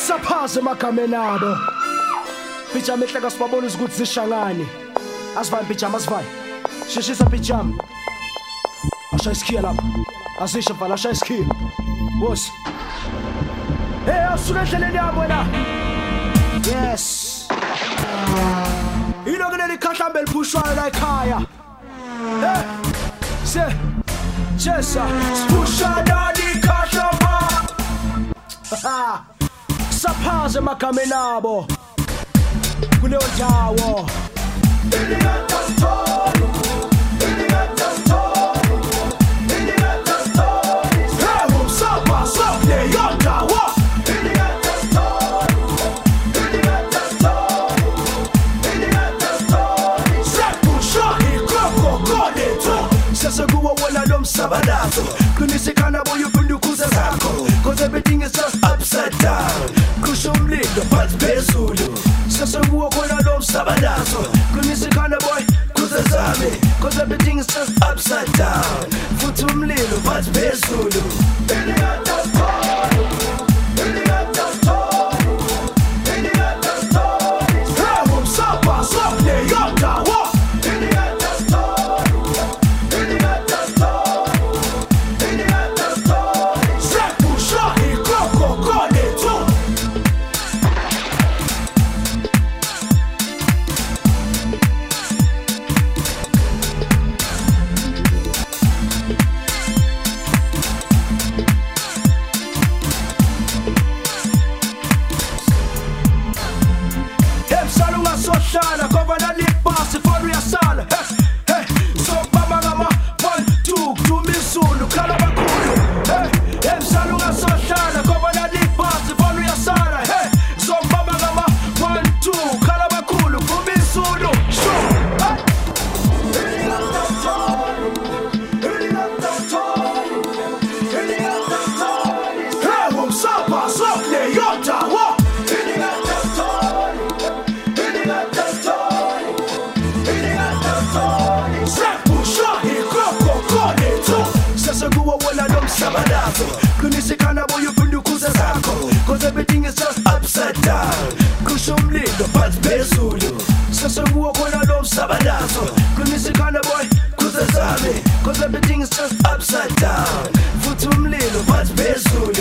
Saphaze magama nabo. Pijama ehleka sibabona ukuthi zishangane. Asivani pijama asivani. Shishisa pijama. Ashaya iskhiya lapha. Asisho mfana ashaya iskhiya. Boss. Hey, asuka endleleni yabo wena. Yes. Ilokene likhahlambe liphushwayo la ekhaya. Hey. Se. Jesa. Spushana likhahlamba. Saphaze magama nabo. Kuleyo ndawo. Sekuwa wona lo msabalazo kunisikana boyo pundukuza zakho cause everything is just upside down kusho umlindo phansi phezulu sekuwa wona lo msabalazo kunisikana boy kuza zami cause everything is just upside down futhi umlindo phansi phezulu Soshana, governor Lee Pass, for your son. Hey, so Baba Mama, 1, 2, Tumisulu, Kalabakulu. Hey, Salunga Soshana, governor Lee Pass, for your son. Hey, so Baba Mama, 1, 2, Kalabakulu, Tumisulu. Sure. Hey, what's up, what's up, Leota, what? Sekuwa wona lo msabalazo kunisikana boyo pundukuza zakho cause everything is just upside down kusho umlindo phansi phezulu sekuwa wona lo msabalazo kunisikana boy kuza zami cause everything is just upside down futhi umlindo phansi phezulu.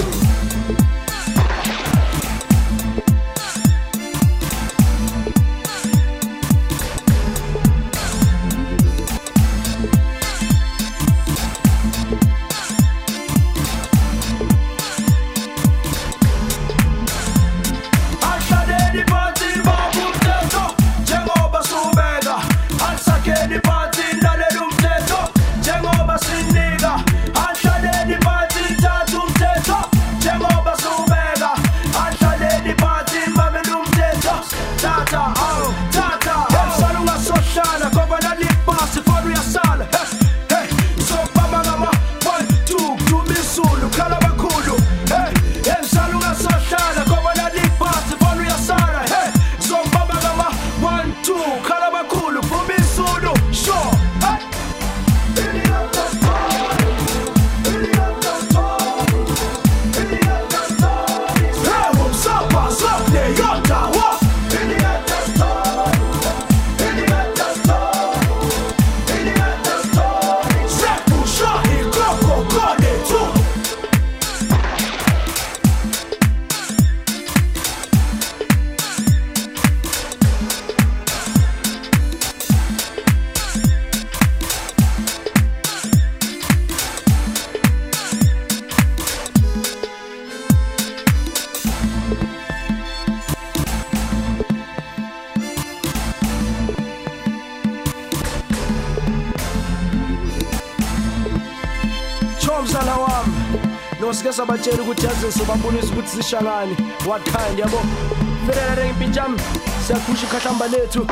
Mzala wami nosike sabatshela ukuthi yaze sobambonisa ukuthi sishangane what kind yabo Ferere impinjam siyakhusha ikhahlamba lethu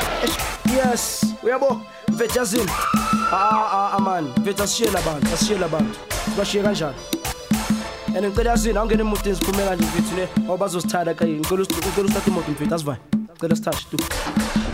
yes uyabo mfetshazini man mfethu asishiyela abantu sibashiye kanjani and ngicela yazini awungena emotini siphume kanje mfethu le awubazosithanda kayi ngicela usithathe imoto mfethu asivani ngicela sithathe tu